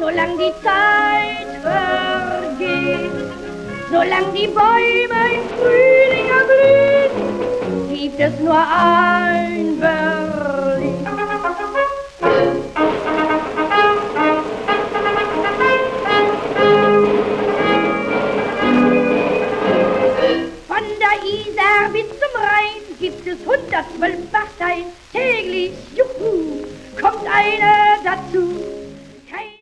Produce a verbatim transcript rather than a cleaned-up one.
solang die Zeit vergeht, solang die Bäume im Frühling erblühen, gibt es nur ein Berlin. Von der Isar bis zum Rhein gibt es hundertzwölf Parteien.